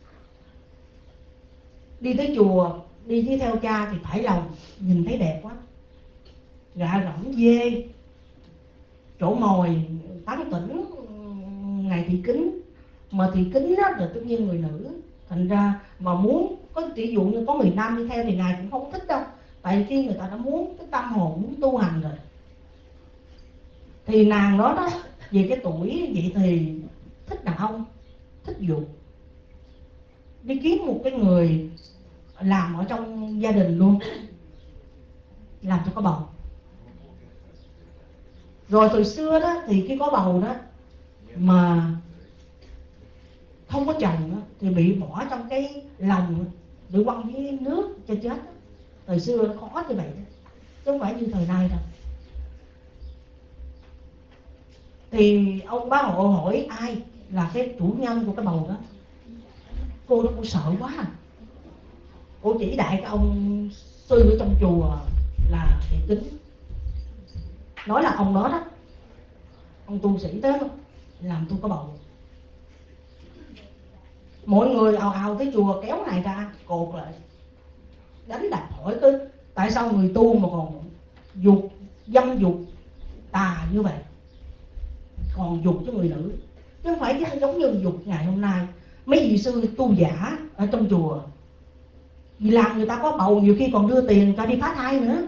Đi tới chùa, đi đi theo cha thì phải lòng, nhìn thấy đẹp quá, gạ gẫm dê, chỗ mồi tán tỉnh ngài thị kính. Mà thị kính đó là tất nhiên người nữ, thành ra mà muốn có ví dụ như có người nam đi theo thì ngài cũng không thích đâu, tại vì khi người ta đã muốn cái tâm hồn muốn tu hành rồi. Thì nàng đó đó về cái tuổi vậy thì thích đàn ông, thích dục, đi kiếm một cái người làm ở trong gia đình luôn, làm cho có bầu. Rồi từ xưa đó thì khi có bầu đó mà không có chồng đó, thì bị bỏ trong cái lòng để quăng với nước cho chết đó. Thời xưa nó khó như vậy đó, chứ không phải như thời nay đâu. Thì ông bá hộ hỏi ai là cái chủ nhân của cái bầu đó. Cô đó cô sợ quá, cô chỉ đại cái ông sư ở trong chùa là thị kính, nói là ông đó đó, ông tu sĩ tới làm tôi có bầu. Mọi người ào ào tới chùa kéo này ra cột lại, đánh đập hỏi tới tại sao người tu mà còn dục dâm dục tà như vậy, còn dục cho người nữ, chứ không phải giống như dục ngày hôm nay mấy vị sư tu giả ở trong chùa. Vì làm người ta có bầu nhiều khi còn đưa tiền cho đi phá thai nữa.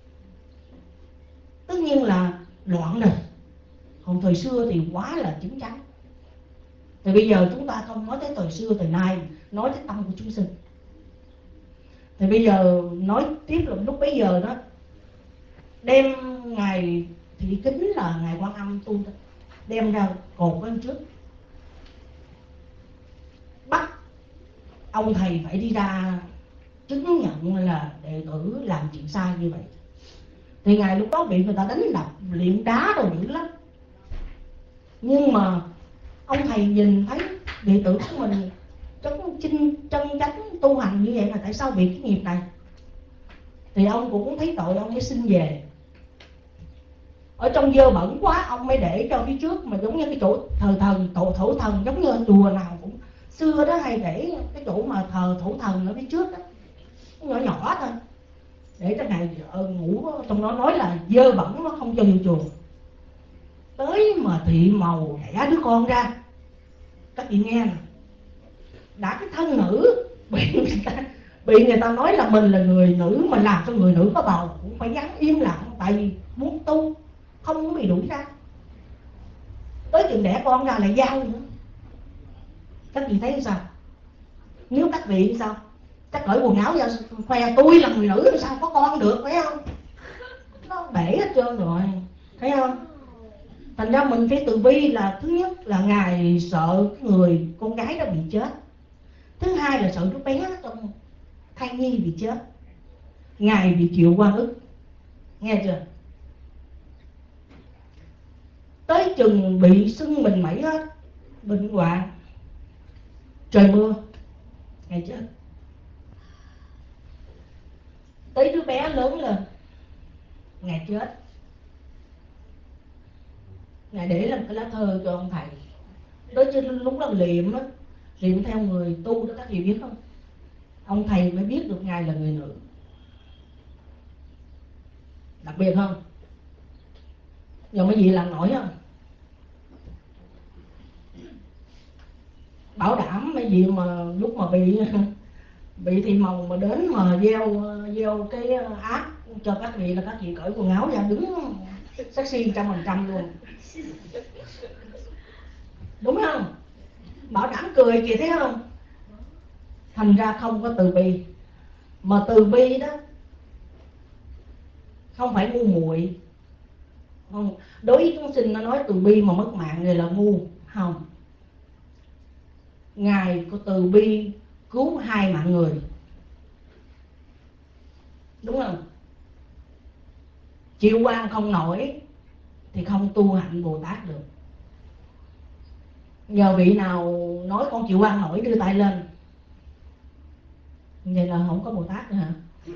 Tất nhiên là loạn rồi. Còn thời xưa thì quá là chính chắn. Thì bây giờ chúng ta không nói tới thời xưa thời nay, nói tới tâm của chúng sinh. Thì bây giờ nói tiếp là lúc bấy giờ đó đem ngài Thị Kính là ngài Quan Âm tu, đem ra cột bên trước, bắt ông thầy phải đi ra chứng nhận là đệ tử làm chuyện sai như vậy. Thì ngài lúc đó bị người ta đánh đập, liệm đá đồ dữ lắm. Nhưng mà ông thầy nhìn thấy đệ tử của mình chân chinh chân chánh tu hành như vậy, là tại sao bị cái nghiệp này? Thì ông cũng thấy tội, ông mới xin về. Ở trong dơ bẩn quá, ông mới để cho phía trước, mà giống như cái chỗ thờ thần, tổ thổ thần, giống như chùa nào cũng xưa đó hay để cái chỗ mà thờ thổ thần ở phía trước đó, nhỏ nhỏ thôi, để cho ngài ngủ trong đó. Nói là dơ bẩn nó không cho vô chùa. Tới mà thị màu đẻ đứa con ra, các chị nghe nè, đã cái thân nữ bị người ta bị người ta nói là mình là người nữ, mà làm cho người nữ có bầu cũng phải dám im lặng, tại vì muốn tu, không muốn bị đuổi ra. Tới chừng đẻ con ra lại giao nữa. Các chị thấy sao? Nếu các vị sao? Chắc cởi quần áo ra khoe tôi là người nữ, sao có con được, phải không? Nó bể hết trơn rồi, thấy không? Thành ra mình phải từ bi. Là thứ nhất là ngài sợ người con gái đó bị chết, thứ hai là sợ đứa bé trong thai nhi bị chết, ngài bị chịu oan ức, nghe chưa? Tới chừng bị sưng mình mẩy hết, bệnh hoạn, trời mưa, ngài chết. Tới đứa bé lớn lên, ngài chết. Ngài để làm cái lá thơ cho ông thầy. Đối chứ lúc đó liệm á, liệm theo người tu đó, các chị biết không? Ông thầy mới biết được ngài là người nữ. Đặc biệt không? Giờ mấy vị làm nổi không? Bảo đảm mấy vị mà lúc mà bị bị thị mồng mà đến mà gieo gieo cái áp cho các vị là các vị cởi quần áo ra đứng sexy trăm phần trăm luôn, đúng không? Bảo đảm cười kìa, thấy không? Thành ra không có từ bi. Mà từ bi đó không phải ngu muội. Không. Đối với chúng sinh nó nói từ bi mà mất mạng người là ngu. Không. Ngài có từ bi cứu hai mạng người, đúng không? Chịu oan không nổi thì không tu hạnh Bồ Tát được. Nhờ vị nào nói con chịu oan nổi đưa tay lên, vậy là không có Bồ Tát nữa hả?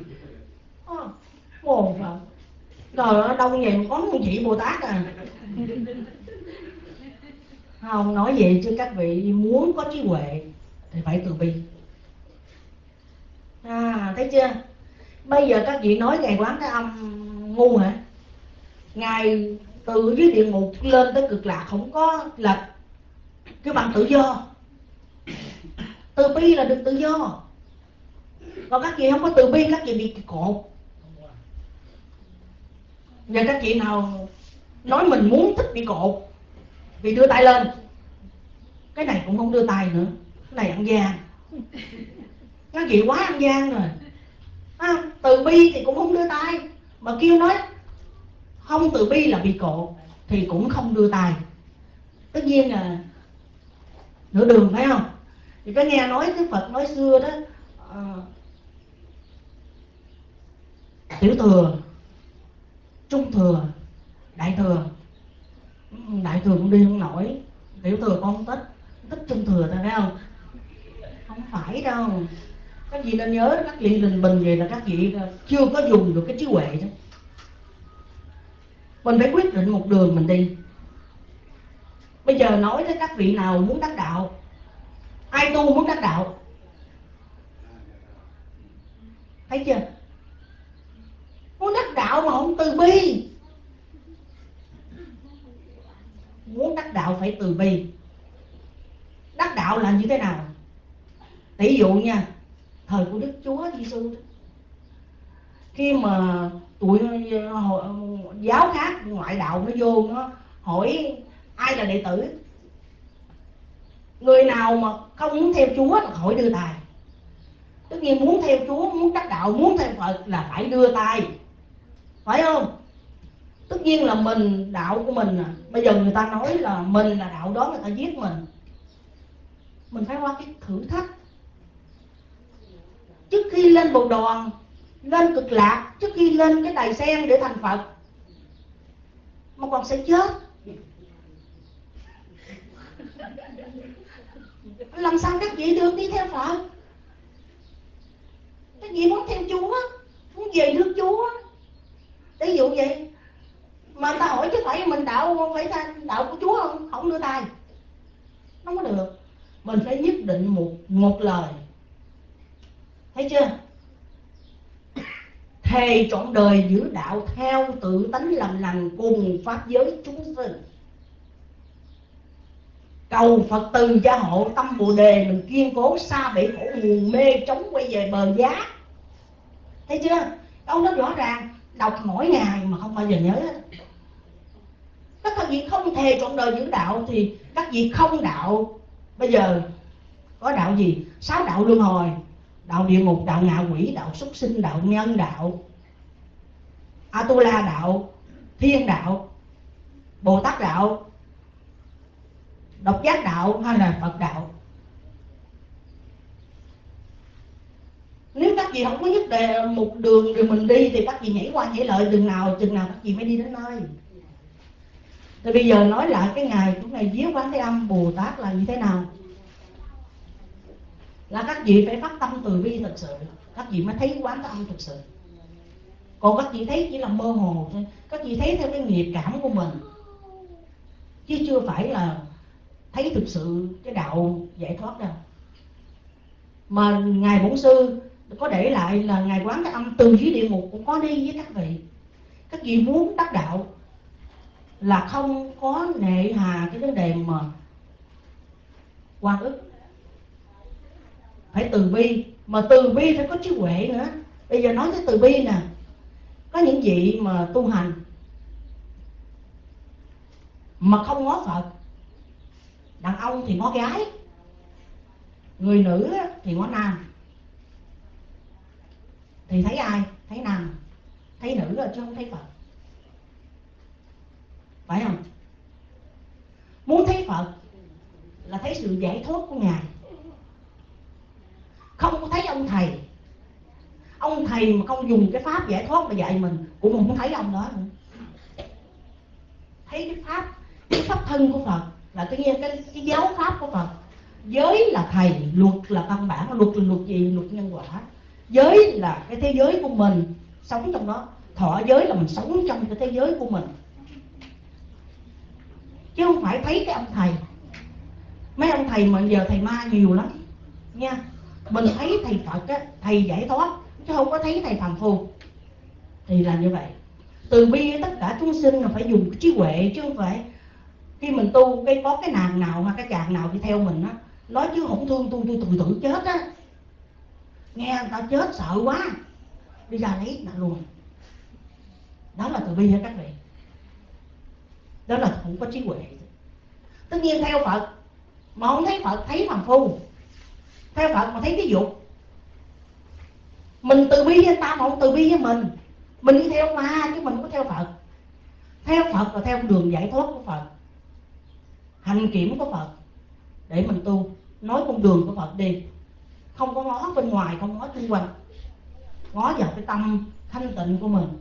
Ồ, Phật. Rồi đông vậy có một vị Bồ Tát à? Không, nói vậy chứ các vị muốn có trí huệ thì phải từ bi. À, thấy chưa? Bây giờ các vị nói Ngài Quán Thế Âm ngu hả? Ngài từ dưới địa ngục lên tới Cực Lạc không có là cái bằng tự do. Từ bi là được tự do. Còn các vị không có từ bi, các vị bị cột. Và các chị nào nói mình muốn thích bị cột vì đưa tay lên, cái này cũng không đưa tay nữa, cái này ăn gian. Các chị quá ăn gian rồi. À, từ bi thì cũng không đưa tay, mà kêu nói không từ bi là bị cột thì cũng không đưa tay. Tất nhiên là nửa đường, phải không? Thì có nghe nói Đức Phật nói xưa đó, uh, tiểu thừa, trung thừa, đại thừa. Đại thừa cũng đi không nổi, tiểu thừa con thích, thích trung thừa thôi, phải không? Không phải đâu. Các vị nên nhớ, các vị đình bình vậy là các vị chưa có dùng được cái trí huệ đó. Mình phải quyết định một đường mình đi. Bây giờ nói tới các vị nào muốn đắc đạo, ai tu muốn đắc đạo, thấy chưa? Muốn đắc đạo mà không từ bi. Muốn đắc đạo phải từ bi. Đắc đạo là như thế nào? Tỷ dụ nha, thời của Đức Chúa Giêsu, khi mà tụi giáo khác ngoại đạo nó vô, nó hỏi ai là đệ tử, người nào mà không muốn theo Chúa là khỏi đưa tay. Tất nhiên muốn theo Chúa, muốn đắc đạo, muốn theo Phật là phải đưa tay, phải không? Tất nhiên là mình, đạo của mình à. Bây giờ người ta nói là mình là đạo đó, người ta giết mình. Mình phải qua cái thử thách. Trước khi lên bồ đoàn, lên cực lạc, trước khi lên cái đài sen để thành Phật, mà còn sẽ chết. Làm sao các vị được đi theo Phật? Các vị muốn theo Chúa, muốn về nước Chúa. Ví dụ vậy. Mà người ta hỏi chứ phải mình đạo, phải đạo của Chúa không? Không đưa tay. Không có được. Mình phải nhất định một, một lời. Thấy chưa? Thề trọn đời giữ đạo theo tự tánh làm lành cùng pháp giới chúng sinh. Cầu Phật từ gia hộ tâm Bồ Đề, mình kiên cố xa bể khổ nguồn mê trống quay về bờ giá. Thấy chưa? Câu nó rõ ràng, đọc mỗi ngày mà không bao giờ nhớ. Các vị không thề trọn đời giữ đạo thì các vị không đạo. Bây giờ có đạo gì? Sáu đạo luân hồi: đạo địa ngục, đạo ngạ quỷ, đạo súc sinh, đạo nhân đạo, Atula đạo, thiên đạo, Bồ Tát đạo, độc giác đạo hay là Phật đạo. Nếu các vị không có nhất đề một đường rồi mình đi thì các vị nhảy qua nhảy lại đường nào chừng nào các vị mới đi đến nơi. Thì bây giờ nói lại cái ngày của ngày viếng Quán Thế Âm Bồ Tát là như thế nào? Là các vị phải phát tâm từ bi thật sự, các vị mới thấy Quán Thế Âm thật sự. Còn các vị thấy chỉ là mơ hồ thôi, các vị thấy theo cái nghiệp cảm của mình, chứ chưa phải là thấy thực sự cái đạo giải thoát đâu. Mà Ngài Bổn Sư có để lại là Ngài Quán Thế Âm từ dưới địa ngục cũng có đi với các vị. Các vị muốn đắc đạo là không có nệ hà cái vấn đề mà oan ức, phải từ bi. Mà từ bi phải có trí huệ nữa. Bây giờ nói tới từ bi nè, có những vị mà tu hành mà không ngó Phật. Đàn ông thì ngó gái, người nữ thì ngó nam. Thì thấy ai? Thấy nam, thấy nữ rồi chứ không thấy Phật. Phải không? Muốn thấy Phật là thấy sự giải thoát của Ngài. Không có thấy ông thầy. Ông thầy mà không dùng cái pháp giải thoát mà dạy mình cũng không thấy ông đó nữa. Thấy cái pháp, cái pháp thân của Phật là tự nhiên cái, cái giáo pháp của Phật. Giới là thầy, luật là căn bản. Luật là luật gì? Luật nhân quả. Giới là cái thế giới của mình, sống trong đó. Thọ giới là mình sống trong cái thế giới của mình, chứ không phải thấy cái ông thầy. Mấy ông thầy mà giờ thầy ma nhiều lắm nha. Mình thấy thầy Phật á, thầy giải thoát, chứ không có thấy thầy phàm phu. Thì là như vậy. Từ bi tất cả chúng sinh là phải dùng trí huệ, chứ không phải khi mình tu cái có cái nàng nào hay cái chàng nào đi theo mình á, nói chứ không thương tôi, tôi tự tử chết á. Nghe người ta chết sợ quá, đi ra lấy nạn luôn. Đó là từ bi hả các vị? Đó là không có trí huệ. Tất nhiên theo Phật mà không thấy Phật, thấy phàm phu. Theo Phật mà thấy cái dục. Mình từ bi với người ta mà không từ bi với mình. Mình đi theo ma chứ mình không có theo Phật. Theo Phật là theo đường giải thoát của Phật, hành kiểm của Phật để mình tu, nói con đường của Phật đi. Không có ngó bên ngoài, không ngó xung quanh, ngó vào cái tâm thanh tịnh của mình.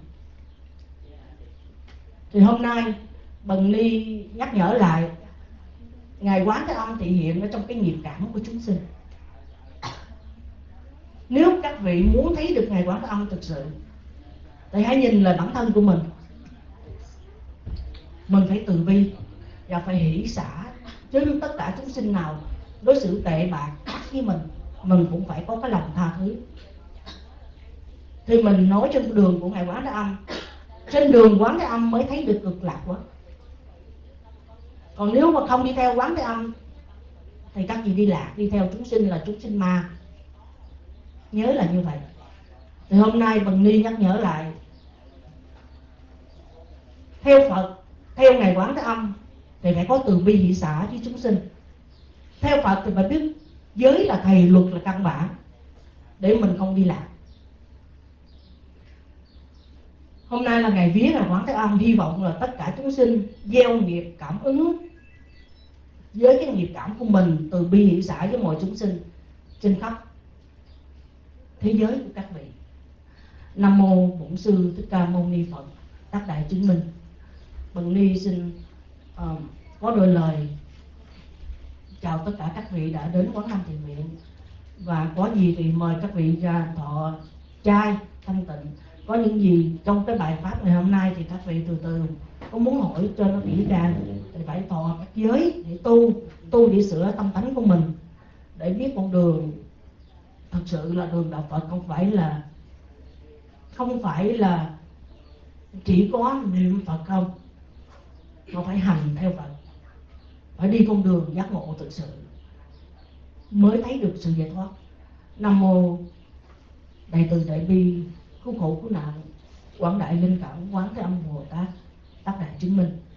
Thì hôm nay Bần Ni nhắc nhở lại, Ngài Quán Thế Âm thị hiện ở trong cái nghiệp cảm của chúng sinh. Nếu các vị muốn thấy được Ngài Quán Thế Âm thực sự thì hãy nhìn lại bản thân của mình. Mình phải từ bi và phải hỷ xả. Chứ tất cả chúng sinh nào đối xử tệ bạc ác với mình, mình cũng phải có cái lòng tha thứ. Thì mình nói trên đường của Ngài Quán Thế Âm, trên đường Quán Thế Âm mới thấy được cực lạc quá. Còn nếu mà không đi theo Quán Thế Âm thì các vị đi lạc, đi theo chúng sinh là chúng sinh ma. Nhớ là như vậy. Thì hôm nay Bần Ni nhắc nhở lại, theo Phật, theo Ngài Quán Thế Âm thì phải có từ bi hỷ xả với chúng sinh. Theo Phật thì phải biết giới là thầy, luật là căn bản để mình không đi lạc. Hôm nay là ngày vía là Quán Thế Âm, hy vọng là tất cả chúng sinh gieo nghiệp cảm ứng với cái nghiệp cảm của mình, từ bi hỷ xã với mọi chúng sinh trên khắp thế giới của các vị. Nam mô Bổn Sư Thích Ca Mâu Ni Phật. Tác đại chứng minh. Bần ni xin uh, có đôi lời chào tất cả các vị đã đến Quán Nam Thiền Viện, và có gì thì mời các vị ra thọ trai thanh tịnh. Có những gì trong cái bài pháp ngày hôm nay thì các vị từ từ có muốn hỏi cho nó kỹ càng thì phải thọ các giới để tu, tu để sửa tâm tánh của mình, để biết con đường thật sự là đường đạo Phật không phải là không phải là chỉ có niệm Phật không, mà phải hành theo Phật, phải đi con đường giác ngộ thực sự mới thấy được sự giải thoát. Nam mô Đại từ Đại bi cứu khổ cứu nạn Quảng Đại Linh Cảm Quán Thế Âm Bồ Tát. Tác đại chứng minh.